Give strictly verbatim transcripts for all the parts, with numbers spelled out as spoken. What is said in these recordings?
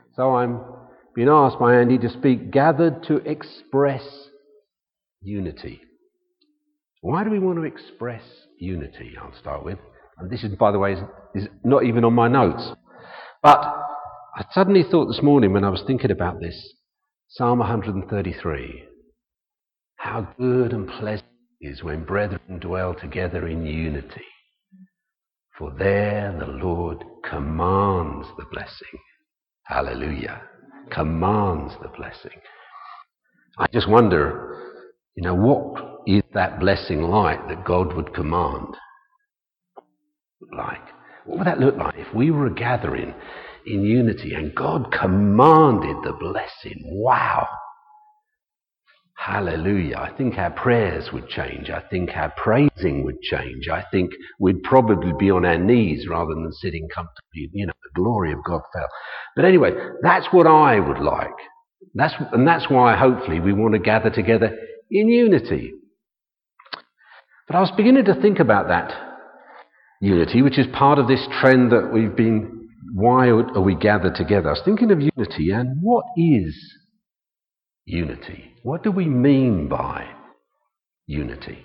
So I'm being asked by Andy to speak, gathered to express unity. Why do we want to express unity? I'll start with. And this is, by the way, is, is not even on my notes. But I suddenly thought this morning when I was thinking about this, Psalm one thirty-three, how good and pleasant it is when brethren dwell together in unity. For there the Lord commands the blessing. Hallelujah. Commands the blessing. I just wonder, you know, what is that blessing like that God would command? Like, what would that look like if we were gathering in unity and God commanded the blessing? Wow. Hallelujah. I think our prayers would change. I think our praising would change. I think we'd probably be on our knees rather than sitting comfortably. You know, the glory of God fell. But anyway, that's what I would like. That's, and that's why hopefully we want to gather together in unity. But I was beginning to think about that unity, which is part of this trend that we've been, why are we gathered together? I was thinking of unity, and what is unity? What do we mean by unity?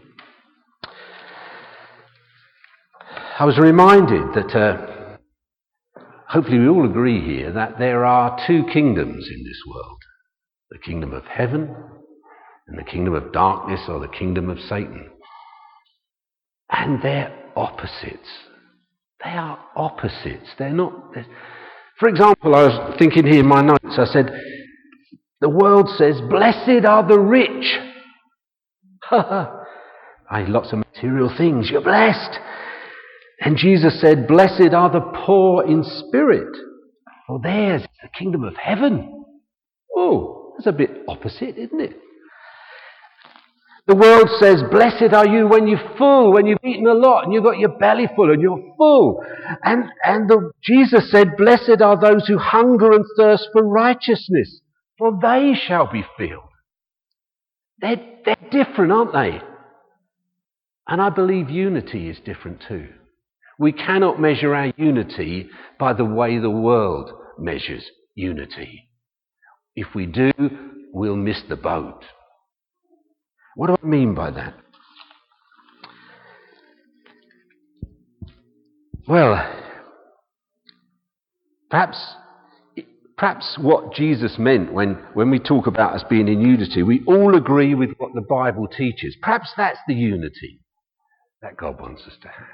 I was reminded that, uh, hopefully we all agree here, that there are two kingdoms in this world. The kingdom of heaven and the kingdom of darkness, or the kingdom of Satan. And they're opposites. They are opposites. They're not... They're... For example, I was thinking here in my notes, I said, the world says, blessed are the rich. I lots of material things. You're blessed. And Jesus said, blessed are the poor in spirit, for theirs is the kingdom of heaven. Oh, that's a bit opposite, isn't it? The world says, blessed are you when you're full, when you've eaten a lot and you've got your belly full and you're full. And, and the, Jesus said, blessed are those who hunger and thirst for righteousness, for they shall be filled. They're, they're different, aren't they? And I believe unity is different too. We cannot measure our unity by the way the world measures unity. If we do, we'll miss the boat. What do I mean by that? Well, perhaps perhaps what Jesus meant when, when we talk about us being in unity, we all agree with what the Bible teaches. Perhaps that's the unity that God wants us to have.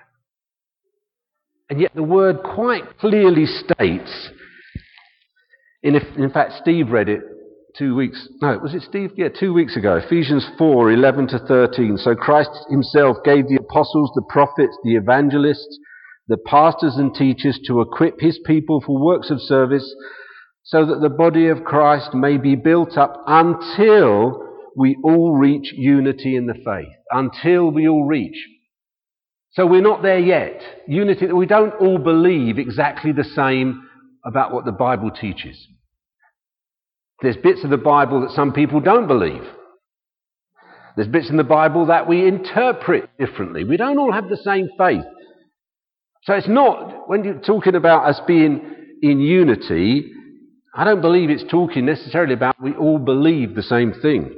And yet the word quite clearly states, in, in fact Steve read it two weeks, no, was it Steve? Yeah, two weeks ago, Ephesians four, eleven to thirteen. So Christ himself gave the apostles, the prophets, the evangelists, the pastors and teachers to equip his people for works of service, so that the body of Christ may be built up until we all reach unity in the faith. Until we all reach. So we're not there yet. Unity, we don't all believe exactly the same about what the Bible teaches. There's bits of the Bible that some people don't believe. There's bits in the Bible that we interpret differently. We don't all have the same faith. So it's not, when you're talking about us being in unity, I don't believe it's talking necessarily about we all believe the same thing.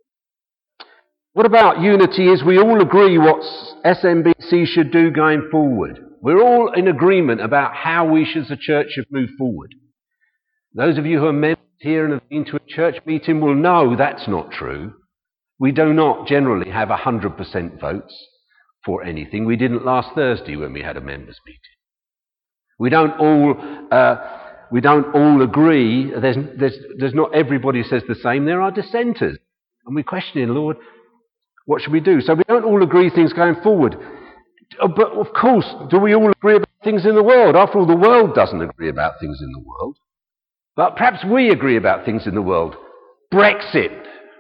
What about unity is we all agree what S M B C should do going forward. We're all in agreement about how we as a church should move forward. Those of you who are members here and have been to a church meeting will know that's not true. We do not generally have one hundred percent votes for anything. We didn't last Thursday when we had a members meeting. We don't all uh, we don't all agree. There's, there's, there's not everybody says the same. There are dissenters. And we're questioning, Lord, what should we do? So we don't all agree things going forward. But of course, do we all agree about things in the world? After all, the world doesn't agree about things in the world. But perhaps we agree about things in the world. Brexit.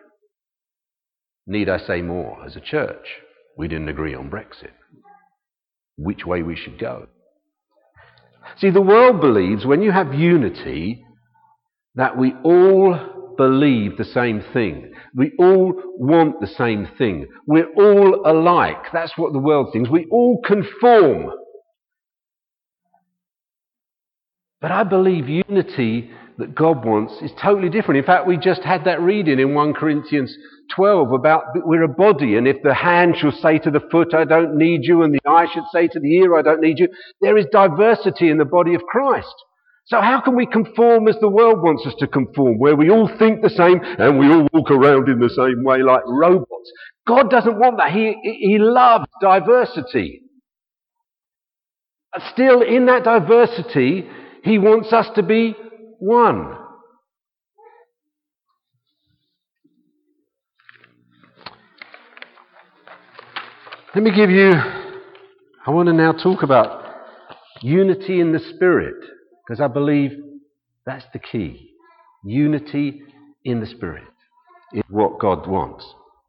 Need I say more? As a church, we didn't agree on Brexit. Which way we should go. See, the world believes when you have unity that we all believe the same thing. We all want the same thing. We're all alike. That's what the world thinks. We all conform. But I believe unity that God wants is totally different. In fact, we just had that reading in First Corinthians twelve about we're a body, and if the hand shall say to the foot, I don't need you, and the eye should say to the ear, I don't need you, there is diversity in the body of Christ. So how can we conform as the world wants us to conform, where we all think the same and we all walk around in the same way like robots? God doesn't want that. He, he loves diversity. Still, in that diversity, he wants us to be one. Let me give you, I want to now talk about unity in the Spirit, because I believe that's the key. Unity in the Spirit is what God wants.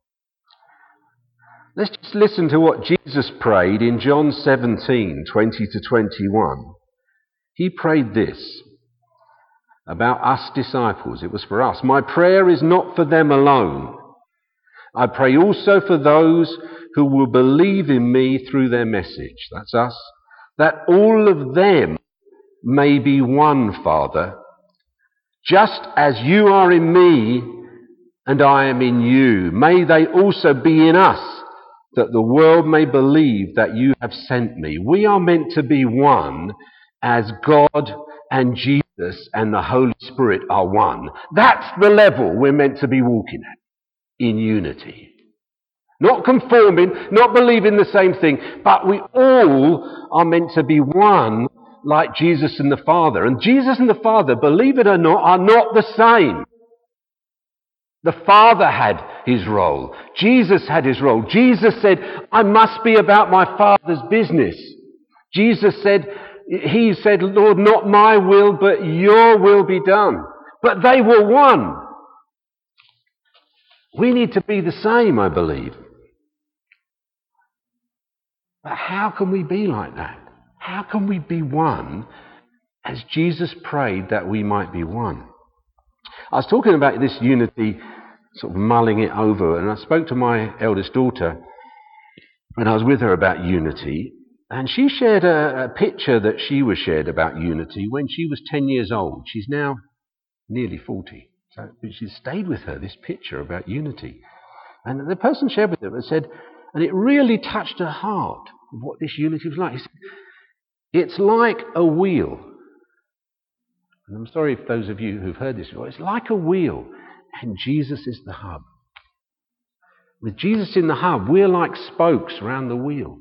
Let's just listen to what Jesus prayed in John seventeen, twenty to twenty-one. He prayed this about us disciples. It was for us. My prayer is not for them alone. I pray also for those who will believe in me through their message. That's us. That all of them may be one, Father, just as you are in me and I am in you. May they also be in us, that the world may believe that you have sent me. We are meant to be one as God and Jesus and the Holy Spirit are one. That's the level we're meant to be walking at, in unity. Not conforming, not believing the same thing, but we all are meant to be one like Jesus and the Father. And Jesus and the Father, believe it or not, are not the same. The Father had his role. Jesus had his role. Jesus said, I must be about my Father's business. Jesus said, he said, Lord, not my will, but your will be done. But they were one. We need to be the same, I believe. But how can we be like that? How can we be one as Jesus prayed that we might be one? I was talking about this unity, sort of mulling it over, and I spoke to my eldest daughter when I was with her about unity, and she shared a, a picture that she was shared about unity when she was ten years old. She's now nearly forty. So she stayed with her, this picture about unity. And the person shared with her and said, and it really touched her heart, what this unity was like. He said, it's like a wheel. And I'm sorry if those of you who've heard this before, it's like a wheel, and Jesus is the hub. With Jesus in the hub, we're like spokes around the wheel.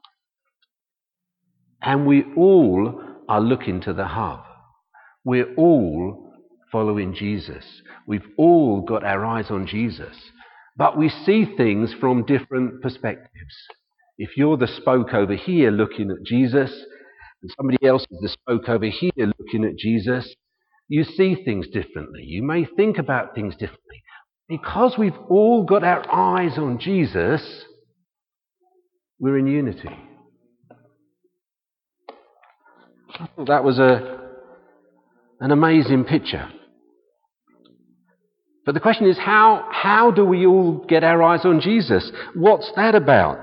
And we all are looking to the hub. We're all following Jesus. We've all got our eyes on Jesus. But we see things from different perspectives. If you're the spoke over here looking at Jesus, and somebody else is the spoke over here looking at Jesus, you see things differently. You may think about things differently. Because we've all got our eyes on Jesus, we're in unity. I thought that was a, an amazing picture. But the question is, how, how do we all get our eyes on Jesus? What's that about?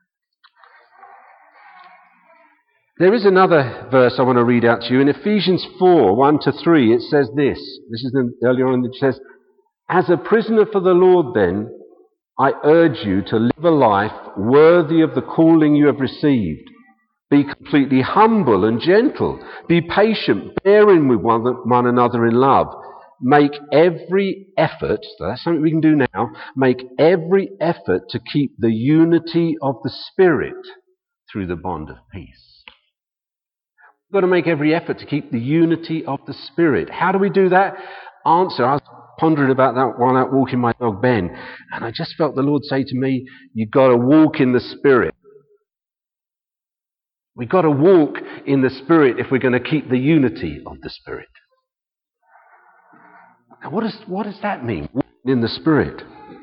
There is another verse I want to read out to you. In Ephesians four, one to three, it says this. This is earlier on, it says, as a prisoner for the Lord then, I urge you to live a life worthy of the calling you have received. Be completely humble and gentle. Be patient, bearing with one, one another in love. Make every effort, so that's something we can do now, make every effort to keep the unity of the Spirit through the bond of peace. We've got to make every effort to keep the unity of the Spirit. How do we do that? Answer, I was pondering about that while out walking my dog Ben, and I just felt the Lord say to me, you've got to walk in the Spirit. We've got to walk in the Spirit if we're going to keep the unity of the Spirit. Now, what, is, what does that mean, walking in the Spirit?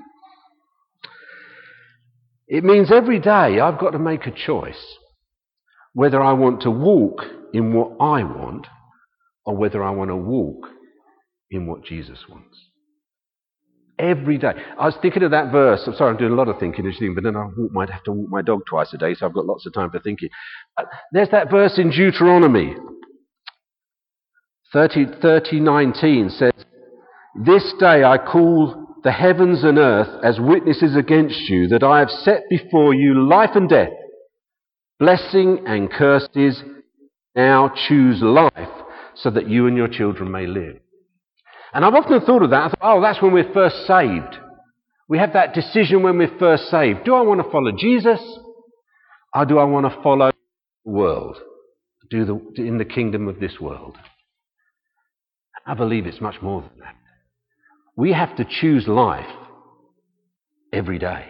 It means every day I've got to make a choice whether I want to walk in what I want or whether I want to walk in what Jesus wants. Every day. I was thinking of that verse. I'm sorry, I'm doing a lot of thinking this thing, but then I might have to walk my dog twice a day, so I've got lots of time for thinking. Uh, there's that verse in Deuteronomy thirty, thirty nineteen says, "This day I call the heavens and earth as witnesses against you that I have set before you life and death, blessing and curses. Now choose life so that you and your children may live." And I've often thought of that. I thought, oh, that's when we're first saved. We have that decision when we're first saved. Do I want to follow Jesus, or do I want to follow the world, do the, in the kingdom of this world? I believe it's much more than that. We have to choose life every day.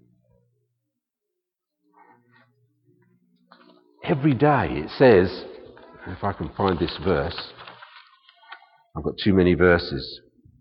Every day it says, if I can find this verse, I've got too many verses.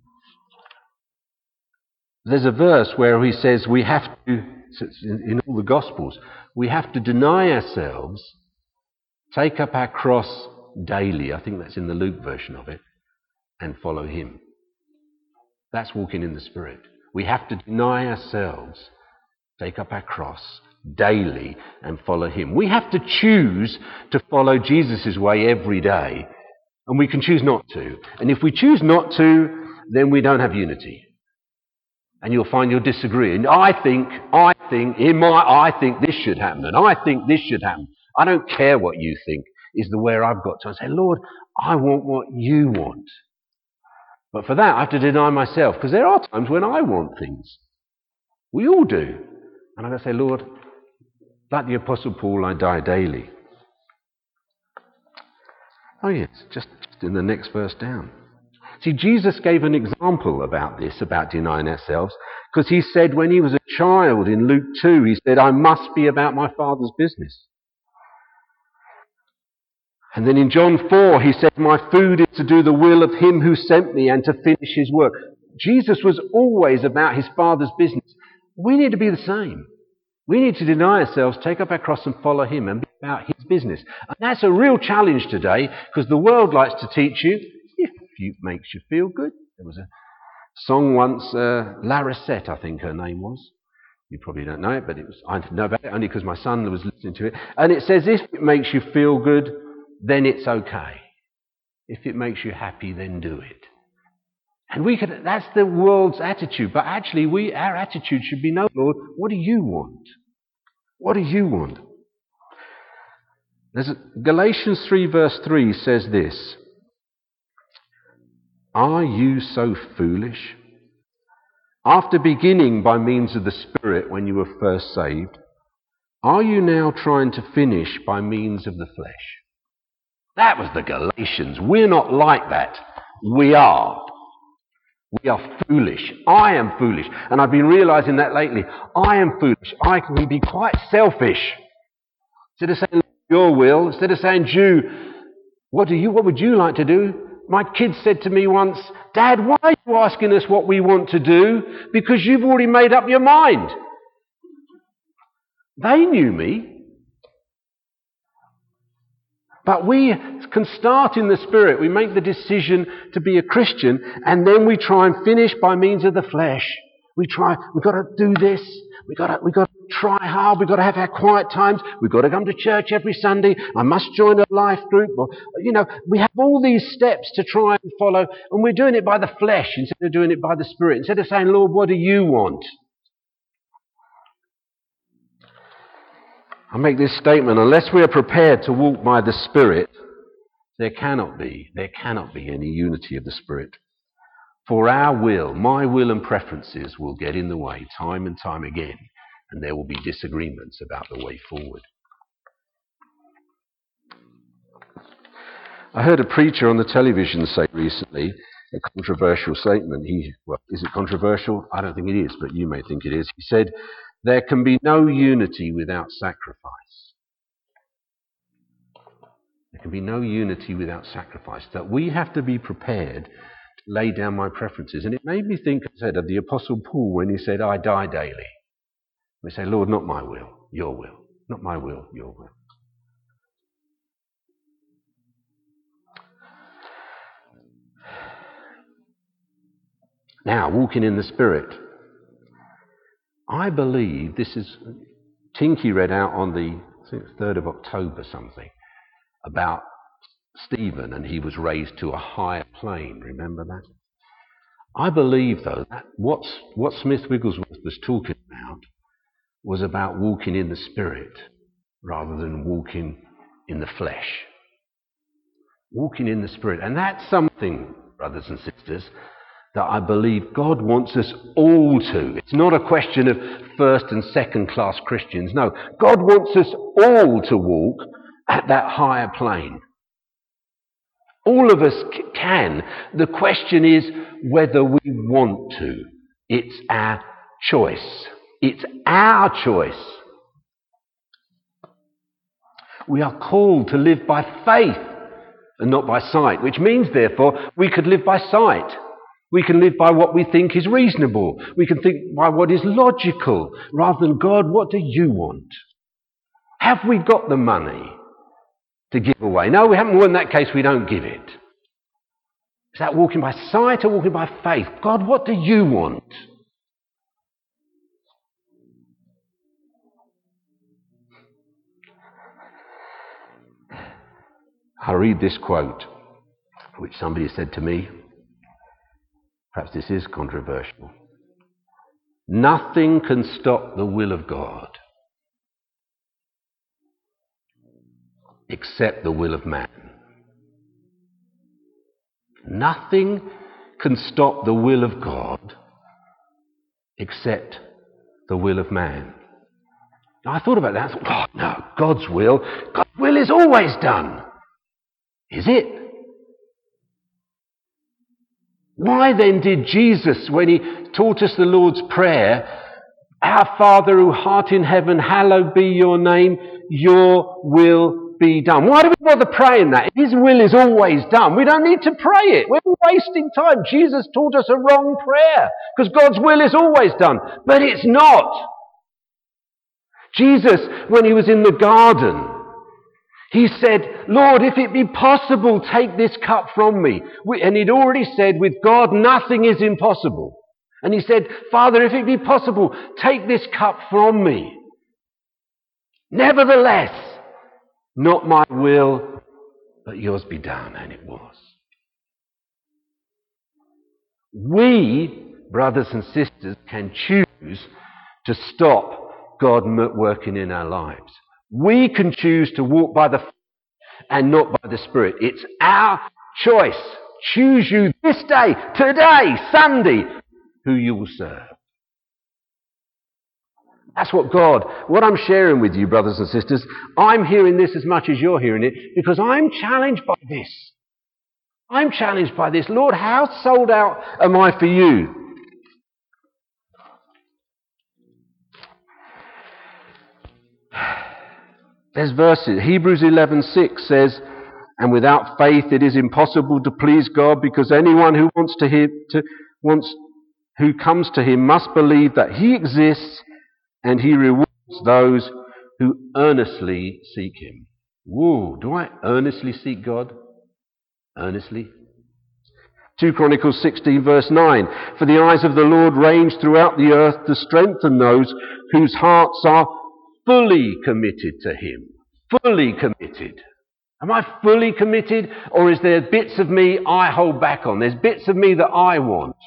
There's a verse where he says we have to, in all the Gospels, we have to deny ourselves, take up our cross daily. I think that's in the Luke version of it, and follow him. That's walking in the Spirit. We have to deny ourselves, take up our cross daily, and follow him. We have to choose to follow Jesus' way every day, and we can choose not to. And if we choose not to, then we don't have unity. And you'll find you'll disagree. And I think, I think, in my, I think this should happen, and I think this should happen. I don't care what you think, is the where I've got to. I say, Lord, I want what you want. But for that, I have to deny myself, because there are times when I want things. We all do. And I've got to say, Lord, like the Apostle Paul, I die daily. Oh yes, just, just in the next verse down. See, Jesus gave an example about this, about denying ourselves, because he said when he was a child in Luke two, he said, I must be about my Father's business. And then in John four, he said, my food is to do the will of him who sent me and to finish his work. Jesus was always about his Father's business. We need to be the same. We need to deny ourselves, take up our cross and follow him and be about his business. And that's a real challenge today, because the world likes to teach you, if it makes you feel good. There was a song once, uh, Larissette, I think her name was. You probably don't know it, but it was, I know about it only because my son was listening to it. And it says, if it makes you feel good, then it's okay. If it makes you happy, then do it. And we could, that's the world's attitude. But actually, we, our attitude should be, no, Lord, what do you want? What do you want? There's a, Galatians three verse three says this. Are you so foolish? After beginning by means of the Spirit when you were first saved, are you now trying to finish by means of the flesh? That was the Galatians. We're not like that. We are. We are foolish. I am foolish. And I've been realizing that lately. I am foolish. I can be quite selfish. Instead of saying your will, instead of saying, Jew, what do you, what would you like to do? My kid said to me once, Dad, why are you asking us what we want to do? Because you've already made up your mind. They knew me. But we can start in the Spirit. We make the decision to be a Christian, and then we try and finish by means of the flesh. We try, we've got to do this. We've got to, we've got to try hard. We've got to have our quiet times. We've got to come to church every Sunday. I must join a life group. Or, you know, we have all these steps to try and follow, and we're doing it by the flesh instead of doing it by the Spirit. Instead of saying, Lord, what do you want? I make this statement, unless we are prepared to walk by the Spirit, there cannot be, there cannot be any unity of the Spirit. For our will, my will and preferences will get in the way time and time again, and there will be disagreements about the way forward. I heard a preacher on the television say recently a controversial statement. He, well, is it controversial? I don't think it is, but you may think it is. He said, there can be no unity without sacrifice. There can be no unity without sacrifice. That we have to be prepared to lay down my preferences. And it made me think, I said, of the Apostle Paul when he said, I die daily. We say, Lord, not my will, your will. Not my will, your will. Now, walking in the Spirit. I believe this is, Tinky read out on the, I think it's third of October something, about Stephen and he was raised to a higher plane. Remember that? I believe, though, that what's, what Smith Wigglesworth was talking about was about walking in the Spirit rather than walking in the flesh. Walking in the Spirit. And that's something, brothers and sisters, that I believe God wants us all to. It's not a question of first and second class Christians. No, God wants us all to walk at that higher plane. All of us c- can. The question is whether we want to. It's our choice. It's our choice. We are called to live by faith and not by sight, which means, therefore, we could live by sight. We can live by what we think is reasonable. We can think by what is logical, rather than, God, what do you want? Have we got the money to give away? No, we haven't. Well, in that case, we don't give it. Is that walking by sight or walking by faith? God, what do you want? I'll read this quote, which somebody said to me. Perhaps this is controversial. Nothing can stop the will of God except the will of man. Nothing can stop the will of God except the will of man. Now, I thought about that. I thought, oh, no, God's will. God's will is always done. Is it? Why then did Jesus, when he taught us the Lord's Prayer, Our Father who art in heaven, hallowed be your name, your will be done? Why do we bother praying that? His will is always done. We don't need to pray it. We're wasting time. Jesus taught us a wrong prayer because God's will is always done. But it's not. Jesus, when he was in the garden, he said, Lord, if it be possible, take this cup from me. And he'd already said, with God, nothing is impossible. And he said, Father, if it be possible, take this cup from me. Nevertheless, not my will, but yours be done. And it was. We, brothers and sisters, can choose to stop God working in our lives. We can choose to walk by the flesh and not by the Spirit. It's our choice. Choose you this day, today, Sunday, who you will serve. That's what God, what I'm sharing with you, brothers and sisters, I'm hearing this as much as you're hearing it because I'm challenged by this. I'm challenged by this. Lord, how sold out am I for you? There's verses. Hebrews eleven six says, and without faith it is impossible to please God because anyone who wants to him to wants who comes to him must believe that he exists and he rewards those who earnestly seek him. Whoa, do I earnestly seek God? Earnestly? Second Chronicles sixteen verse nine. For the eyes of the Lord range throughout the earth to strengthen those whose hearts are fully committed to him. Fully committed. Am I fully committed, or is there bits of me I hold back on? There's bits of me that I want.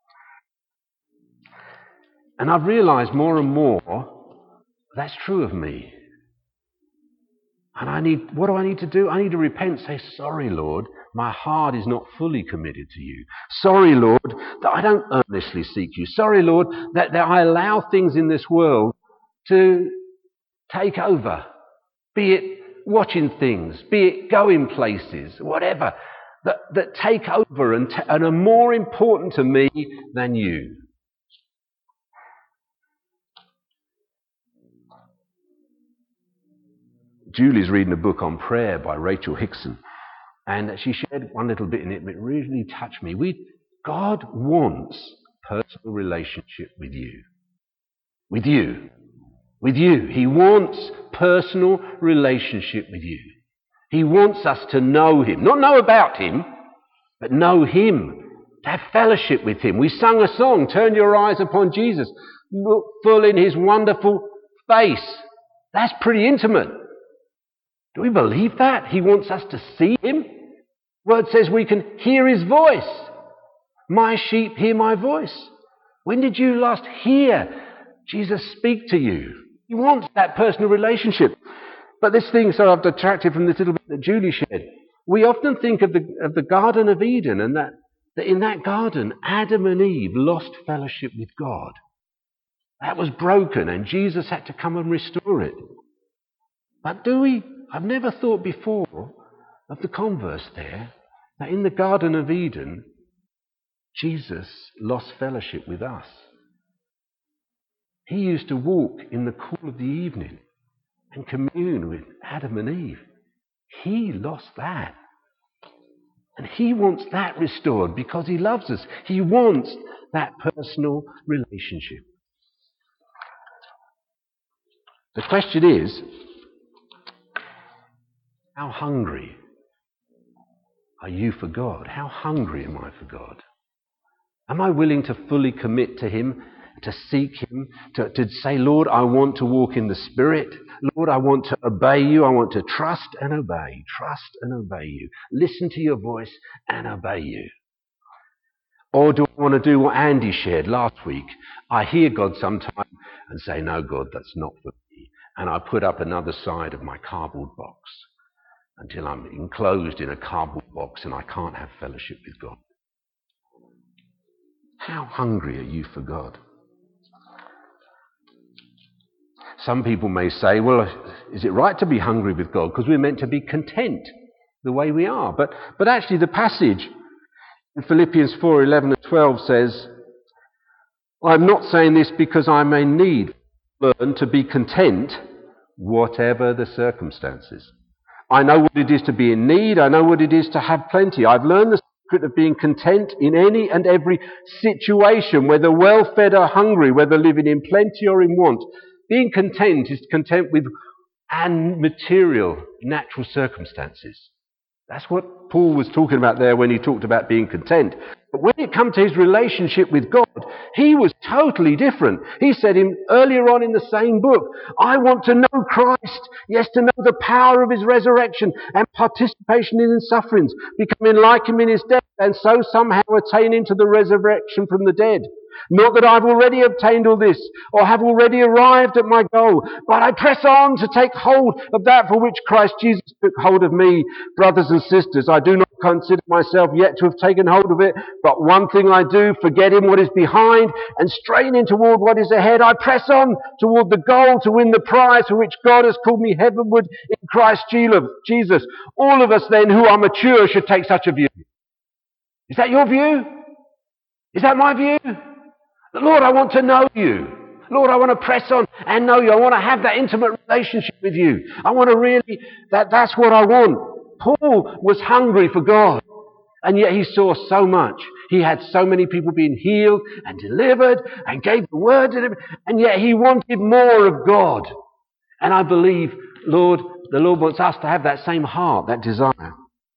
And I've realised more and more that's true of me. And I need, what do I need to do? I need to repent, say, sorry, Lord, my heart is not fully committed to you. Sorry, Lord, that I don't earnestly seek you. Sorry, Lord, that, that I allow things in this world to take over, be it watching things, be it going places, whatever, that, that take over and, t- and are more important to me than you. Julie's reading a book on prayer by Rachel Hickson, and she shared one little bit in it, but it really touched me. We, God wants personal relationship with you. With you. With you. He wants personal relationship with you. He wants us to know him. Not know about him, but know him. To have fellowship with him. We sung a song, Turn Your Eyes Upon Jesus. Look full in his wonderful face. That's pretty intimate. Do we believe that? He wants us to see him. Word says we can hear his voice. My sheep hear my voice. When did you last hear Jesus speak to you? He wants that personal relationship. But this thing, so I've detracted from this little bit that Julie shared. We often think of the, of the Garden of Eden, and that, that in that garden, Adam and Eve lost fellowship with God. That was broken, and Jesus had to come and restore it. But do we, I've never thought before of the converse there, that in the Garden of Eden, Jesus lost fellowship with us. He used to walk in the cool of the evening and commune with Adam and Eve. He lost that. And he wants that restored because he loves us. He wants that personal relationship. The question is, how hungry are you for God? How hungry am I for God? Am I willing to fully commit to him, to seek him, to, to say, Lord, I want to walk in the Spirit. Lord, I want to obey you. I want to trust and obey, trust and obey you. Listen to your voice and obey you. Or do I want to do what Andy shared last week? I hear God sometime and say, no, God, that's not for me. And I put up another side of my cardboard box until I'm enclosed in a cardboard box and I can't have fellowship with God. How hungry are you for God? Some people may say, well, is it right to be hungry with God? Because we're meant to be content the way we are. But, but actually the passage in Philippians four, eleven and twelve says, I'm not saying this because I may need to learn to be content whatever the circumstances. I know what it is to be in need. I know what it is to have plenty. I've learned the secret of being content in any and every situation, whether well-fed or hungry, whether living in plenty or in want. Being content is content with and material, natural circumstances. That's what Paul was talking about there when he talked about being content. But when it comes to his relationship with God, he was totally different. He said in, earlier on in the same book, I want to know Christ, yes, to know the power of his resurrection and participation in his sufferings, becoming like him in his death, and so somehow attaining to the resurrection from the dead. Not that I've already obtained all this, or have already arrived at my goal, but I press on to take hold of that for which Christ Jesus took hold of me. Brothers and sisters, I do not consider myself yet to have taken hold of it, but one thing I do, forgetting what is behind and straining toward what is ahead, I press on toward the goal to win the prize for which God has called me heavenward in Christ Jesus. All of us then who are mature should take such a view. Is that your view? Is that my view? Lord, I want to know you. Lord, I want to press on and know you. I want to have that intimate relationship with you. I want to really, that, that's what I want. Paul was hungry for God, and yet he saw so much. He had so many people being healed and delivered and gave the word to them, and yet he wanted more of God. And I believe, Lord, the Lord wants us to have that same heart, that desire.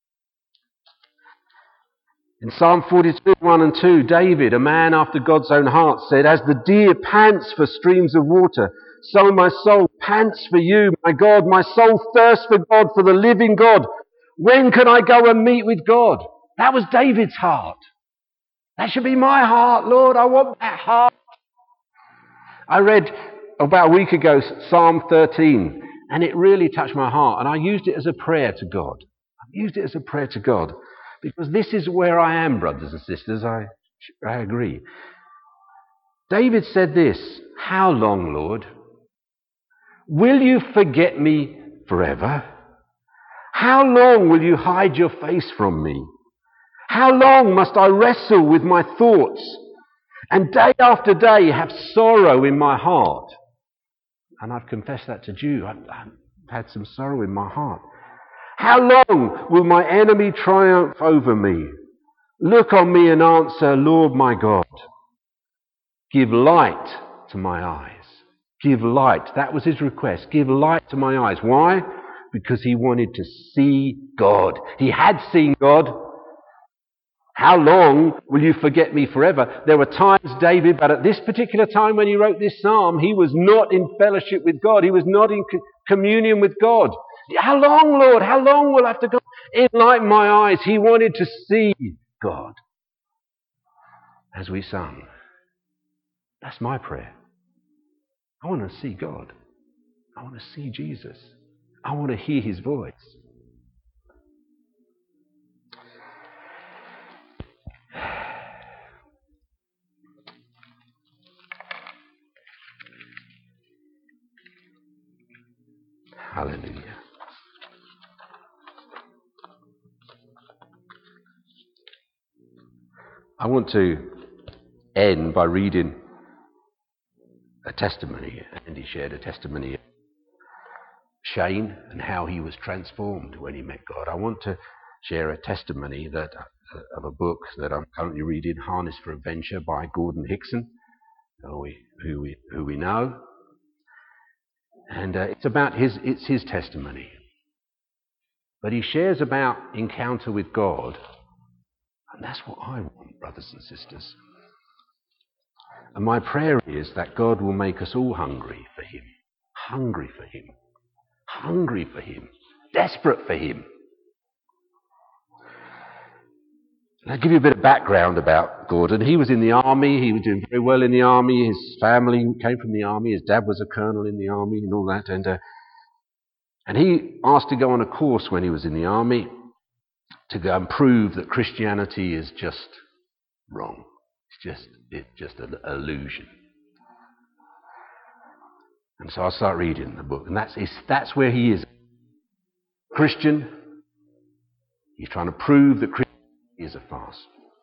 In Psalm forty-two, one and two, David, a man after God's own heart, said, as the deer pants for streams of water, so my soul pants for you, my God. My soul thirsts for God, for the living God. When can I go and meet with God? That was David's heart. That should be my heart, Lord. I want that heart. I read about a week ago Psalm thirteen, and it really touched my heart, and I used it as a prayer to God. I used it as a prayer to God. Because this is where I am, brothers and sisters, I, I agree. David said this, how long, Lord? Will you forget me forever? How long will you hide your face from me? How long must I wrestle with my thoughts and day after day have sorrow in my heart? And I've confessed that to you. I've, I've had some sorrow in my heart. How long will my enemy triumph over me? Look on me and answer, Lord my God. Give light to my eyes. Give light. That was his request. Give light to my eyes. Why? Because he wanted to see God. He had seen God. How long will you forget me forever? There were times, David, but at this particular time when he wrote this psalm, he was not in fellowship with God. He was not in communion with God. How long, Lord? How long will I have to go? Enlighten my eyes. He wanted to see God. As we sung, that's my prayer. I want to see God. I want to see Jesus. I want to hear his voice. Hallelujah. I want to end by reading a testimony. Andy shared a testimony of Shane and how he was transformed when he met God. I want to share a testimony that uh, of a book that I'm currently reading, Harness for Adventure by Gordon Hickson, who we, who we, who we know. And uh, it's about his, it's his testimony. But he shares about encounter with God, and that's what I want, brothers and sisters. And my prayer is that God will make us all hungry for him, hungry for him, hungry for him, desperate for him. And I'll give you a bit of background about Gordon. He was in the army. He was doing very well in the army. His family came from the army. His dad was a colonel in the army and all that. And uh, and he asked to go on a course when he was in the army to go and prove that Christianity is just wrong. It's just it's just an illusion. And so I start reading the book, and that's that's where he is. Christian. He's trying to prove that Christianity is a farce.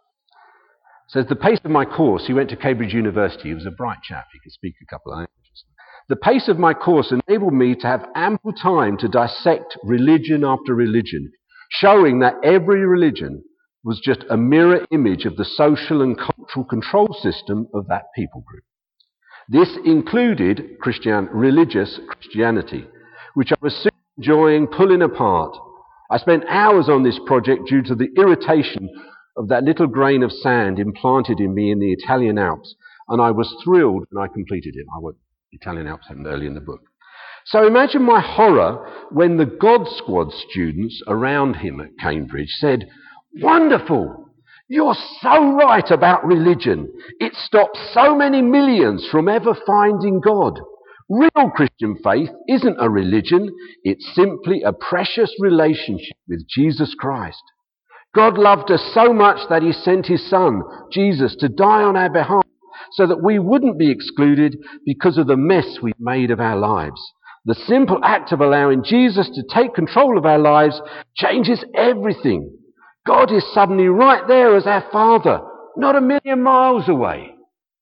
So at the pace of my course, he went to Cambridge University. He was a bright chap. He could speak a couple of languages. The pace of my course enabled me to have ample time to dissect religion after religion, showing that every religion was just a mirror image of the social and cultural control system of that people group. This included Christian, religious Christianity, which I was soon enjoying pulling apart. I spent hours on this project due to the irritation of that little grain of sand implanted in me in the Italian Alps, and I was thrilled when I completed it. I wrote Italian Alps happened early in the book. So imagine my horror when the God Squad students around him at Cambridge said, "Wonderful! You're so right about religion. It stops so many millions from ever finding God. Real Christian faith isn't a religion. It's simply a precious relationship with Jesus Christ. God loved us so much that he sent his son, Jesus, to die on our behalf so that we wouldn't be excluded because of the mess we've made of our lives. The simple act of allowing Jesus to take control of our lives changes everything. God is suddenly right there as our Father, not a million miles away."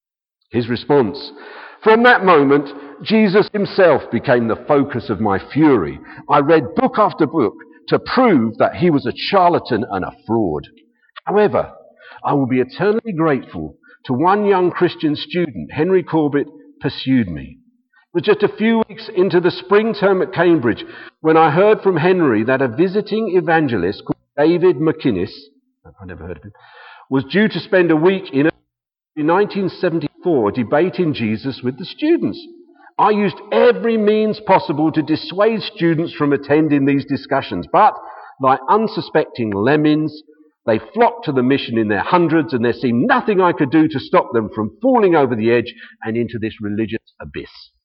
His response: "From that moment, Jesus himself became the focus of my fury. I read book after book to prove that he was a charlatan and a fraud. However, I will be eternally grateful to one young Christian student, Henry Corbett, pursued me. It was just a few weeks into the spring term at Cambridge when I heard from Henry that a visiting evangelist called David McInnes, I've never heard of him, was due to spend a week in nineteen seventy-four debating Jesus with the students. I used every means possible to dissuade students from attending these discussions, but like unsuspecting lemmings, they flocked to the mission in their hundreds, and there seemed nothing I could do to stop them from falling over the edge and into this religious abyss.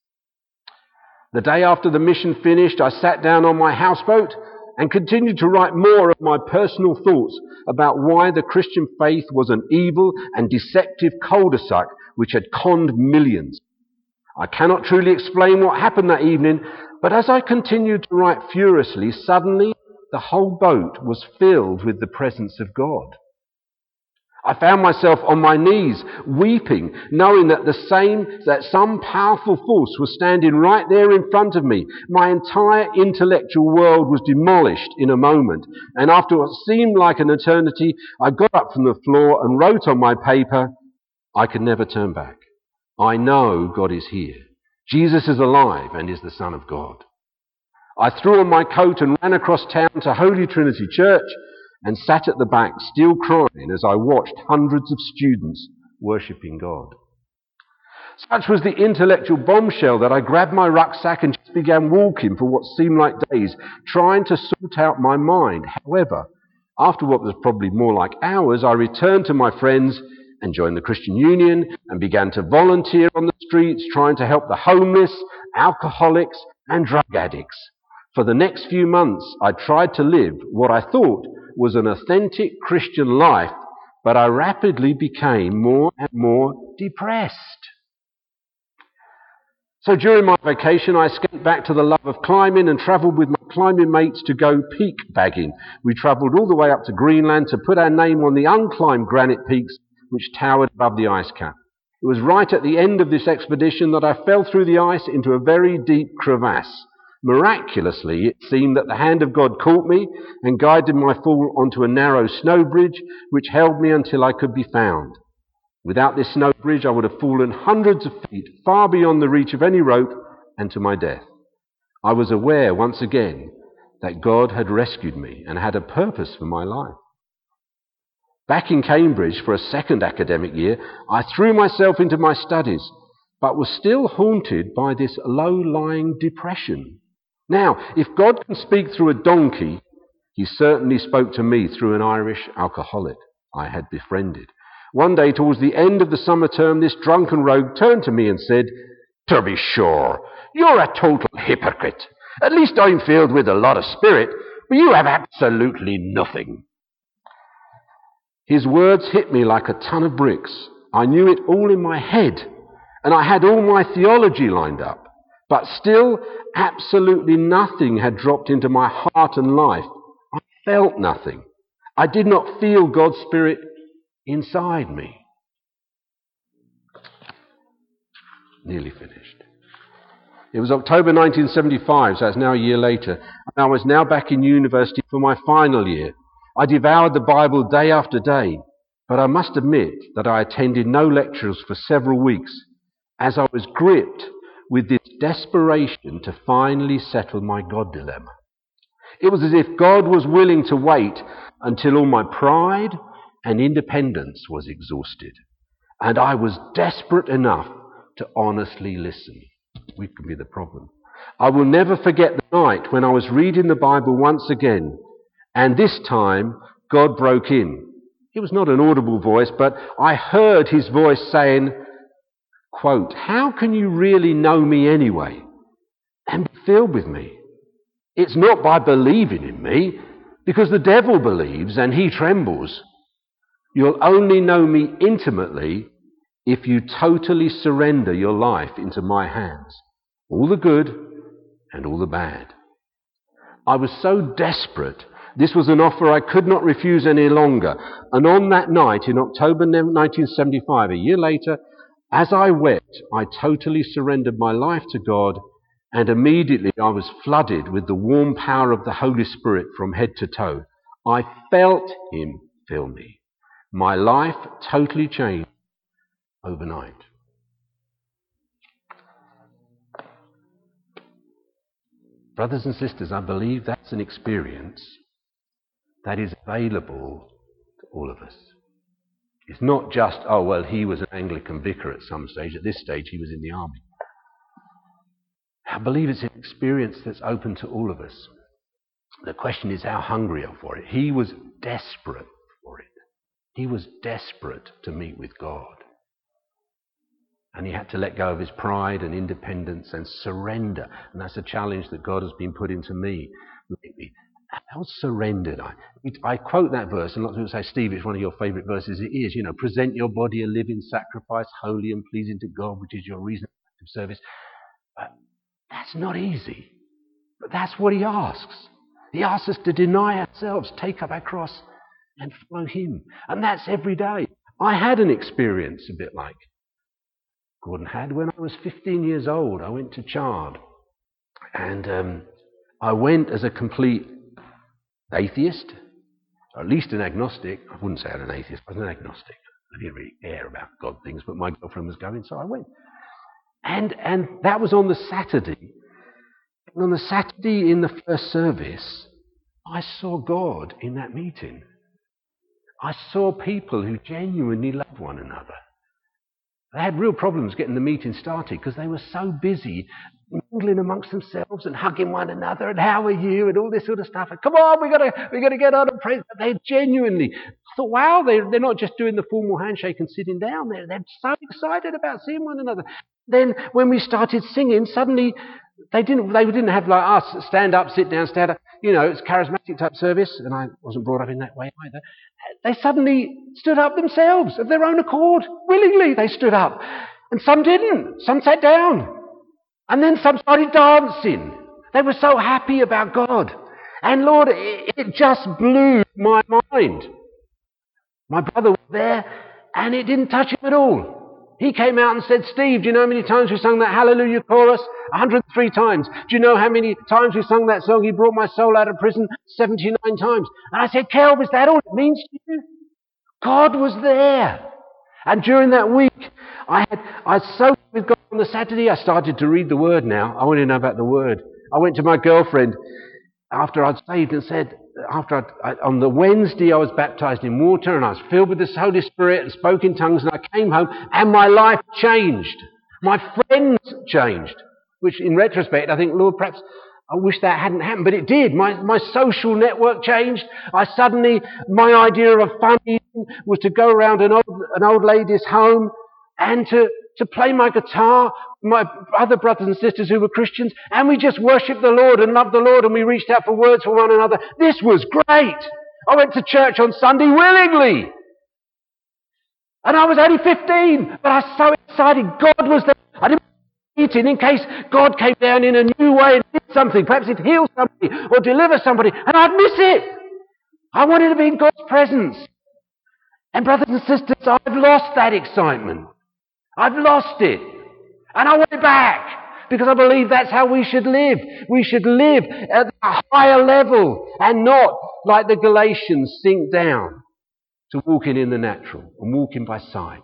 The day after the mission finished, I sat down on my houseboat and continued to write more of my personal thoughts about why the Christian faith was an evil and deceptive cul-de-sac which had conned millions. I cannot truly explain what happened that evening, but as I continued to write furiously, suddenly the whole boat was filled with the presence of God. I found myself on my knees, weeping, knowing that the same, that some powerful force was standing right there in front of me. My entire intellectual world was demolished in a moment, and after what seemed like an eternity, I got up from the floor and wrote on my paper, "I can never turn back. I know God is here. Jesus is alive and is the Son of God." I threw on my coat and ran across town to Holy Trinity Church and sat at the back, still crying as I watched hundreds of students worshipping God. Such was the intellectual bombshell that I grabbed my rucksack and just began walking for what seemed like days, trying to sort out my mind. However, after what was probably more like hours, I returned to my friends and joined the Christian Union and began to volunteer on the streets, trying to help the homeless, alcoholics, and drug addicts. For the next few months, I tried to live what I thought was an authentic Christian life, but I rapidly became more and more depressed. So during my vacation, I escaped back to the love of climbing and travelled with my climbing mates to go peak bagging. We travelled all the way up to Greenland to put our name on the unclimbed granite peaks which towered above the ice cap. It was right at the end of this expedition that I fell through the ice into a very deep crevasse. Miraculously, it seemed that the hand of God caught me and guided my fall onto a narrow snow bridge which held me until I could be found. Without this snow bridge, I would have fallen hundreds of feet, far beyond the reach of any rope, and to my death. I was aware, once again, that God had rescued me and had a purpose for my life. Back in Cambridge for a second academic year, I threw myself into my studies, but was still haunted by this low-lying depression. Now, if God can speak through a donkey, he certainly spoke to me through an Irish alcoholic I had befriended. One day, towards the end of the summer term, this drunken rogue turned to me and said, "To be sure, you're a total hypocrite. At least I'm filled with a lot of spirit, but you have absolutely nothing." His words hit me like a ton of bricks. I knew it all in my head, and I had all my theology lined up. But still, absolutely nothing had dropped into my heart and life. I felt nothing. I did not feel God's Spirit inside me. Nearly finished. It was October nineteen seventy-five, so it's now a year later, and I was now back in university for my final year. I devoured the Bible day after day, but I must admit that I attended no lectures for several weeks, as I was gripped with this desperation to finally settle my God dilemma. It was as if God was willing to wait until all my pride and independence was exhausted, and I was desperate enough to honestly listen. We can be the problem. I will never forget the night when I was reading the Bible once again, and this time God broke in. It was not an audible voice, but I heard his voice saying, quote, "How can you really know me anyway and be filled with me? It's not by believing in me, because the devil believes and he trembles. You'll only know me intimately if you totally surrender your life into my hands, all the good and all the bad." I was so desperate. This was an offer I could not refuse any longer. And on that night in October nineteen seventy-five, a year later, as I wept, I totally surrendered my life to God, and immediately I was flooded with the warm power of the Holy Spirit from head to toe. I felt him fill me. My life totally changed overnight. Brothers and sisters, I believe that's an experience that is available to all of us. It's not just, oh, well, he was an Anglican vicar at some stage. At this stage, he was in the army. I believe it's an experience that's open to all of us. The question is, how hungry are we for it? He was desperate for it. He was desperate to meet with God. And he had to let go of his pride and independence and surrender. And that's a challenge that God has been put into me lately. How surrendered I? I quote that verse, and lots of people say, "Steve, it's one of your favourite verses." It is, you know, present your body a living sacrifice, holy and pleasing to God, which is your reasonable service. But that's not easy. But that's what he asks. He asks us to deny ourselves, take up our cross, and follow him. And that's every day. I had an experience a bit like Gordon had when I was fifteen years old. I went to Chard, and um, I went as a complete atheist, or at least an agnostic. I wouldn't say I'm an atheist, I was an agnostic. I didn't really care about God things, but my girlfriend was going, so I went. And and that was on the Saturday. And on the Saturday in the first service, I saw God in that meeting. I saw people who genuinely love one another. They had real problems getting the meeting started because they were so busy mingling amongst themselves and hugging one another and how are you and all this sort of stuff. And come on, we got to we got to get on and pray. But they genuinely thought, wow, they they're not just doing the formal handshake and sitting down. They're they're so excited about seeing one another. Then when we started singing, suddenly they didn't they didn't have like us stand up, sit down, stand up. You know, it's charismatic type service, and I wasn't brought up in that way either. They suddenly stood up themselves of their own accord, willingly. They stood up, and some didn't. Some sat down, and then some started dancing. They were so happy about God, and Lord, it, it just blew my mind. My brother was there, and it didn't touch him at all. He came out and said, Steve, do you know how many times we sung that Hallelujah chorus? one hundred three times. Do you know how many times we sung that song, He Brought My Soul Out of Prison? seventy-nine times. And I said, Kelv, is that all it means to you? God was there. And during that week, I had I soaked with God on the Saturday. I started to read the Word now. I wanted to know about the Word. I went to my girlfriend after I'd saved and said, after I'd, I, on the Wednesday I was baptized in water and I was filled with the Holy Spirit and spoke in tongues, and I came home and my life changed. My friends changed, which in retrospect I think, Lord, perhaps I wish that hadn't happened, but it did. My my social network changed. I suddenly, my idea of fun was to go around an old an old lady's home and to to play my guitar, my other brothers and sisters who were Christians, and we just worshipped the Lord and loved the Lord, and we reached out for words for one another. This was great. I went to church on Sunday willingly. And I was only fifteen, but I was so excited. God was there. I didn't want to eat it in case God came down in a new way and did something. Perhaps He'd heal somebody or deliver somebody, and I'd miss it. I wanted to be in God's presence. And brothers and sisters, I've lost that excitement. I've lost it. And I want it back. Because I believe that's how we should live. We should live at a higher level and not, like the Galatians, sink down to walking in the natural and walking by sight.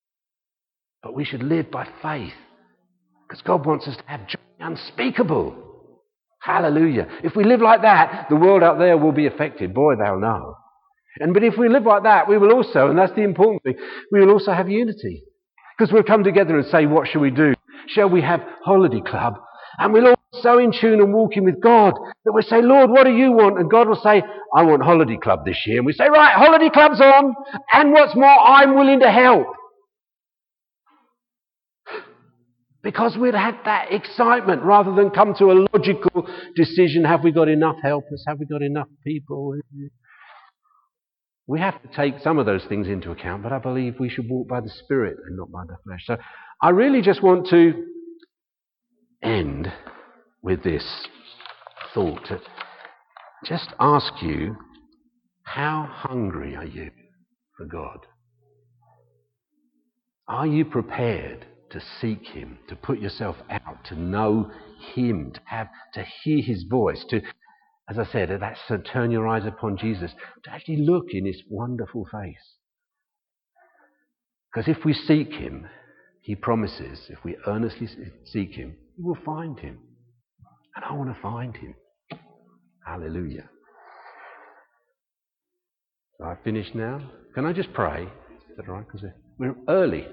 But we should live by faith. Because God wants us to have joy unspeakable. Hallelujah. If we live like that, the world out there will be affected. Boy, they'll know. And but if we live like that, we will also, and that's the important thing, we will also have unity. Because we'll come together and say, what shall we do? Shall we have holiday club? And we'll all be so in tune and walking with God that we'll say, Lord, what do you want? And God will say, I want holiday club this year. And we say, right, holiday club's on. And what's more, I'm willing to help. Because we'd have that excitement rather than come to a logical decision. Have we got enough helpers? Have we got enough people? We have to take some of those things into account, but I believe we should walk by the Spirit and not by the flesh. So I really just want to end with this thought. To just ask you, how hungry are you for God? Are you prepared to seek Him, to put yourself out, to know Him, to have, to hear His voice, to, as I said, that's to turn your eyes upon Jesus, to actually look in His wonderful face. Because if we seek Him, He promises, if we earnestly seek Him, we will find Him. And I want to find Him. Hallelujah. So I've finished now. Can I just pray? Is that all right? Because we're early.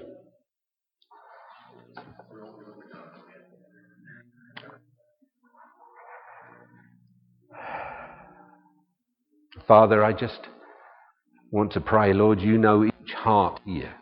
Father, I just want to pray, Lord, you know each heart here.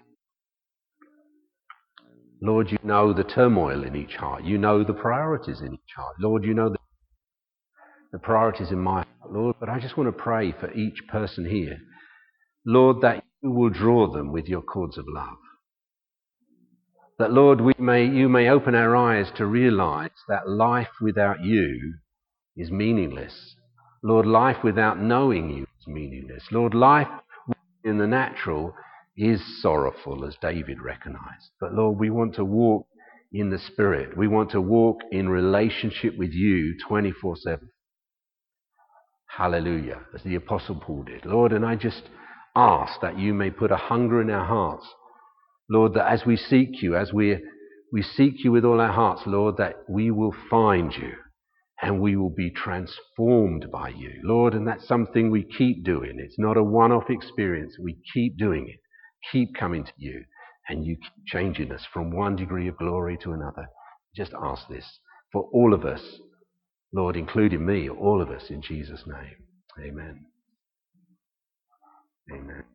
Lord, you know the turmoil in each heart. You know the priorities in each heart. Lord, you know the, the priorities in my heart, Lord, but I just want to pray for each person here. Lord, that you will draw them with your cords of love. That, Lord, we may you may open our eyes to realize that life without you is meaningless. Lord, life without knowing you is meaningless. Lord, life in the natural is sorrowful, as David recognized. But Lord, we want to walk in the Spirit. We want to walk in relationship with you twenty-four seven. Hallelujah, as the Apostle Paul did. Lord, and I just ask that you may put a hunger in our hearts. Lord, that as we seek you, as we, we seek you with all our hearts, Lord, that we will find you. And we will be transformed by you. Lord, and that's something we keep doing. It's not a one-off experience. We keep doing it. Keep coming to you. and you keep changing us from one degree of glory to another. Just ask this for all of us, Lord, including me, all of us, in Jesus' name. Amen. Amen.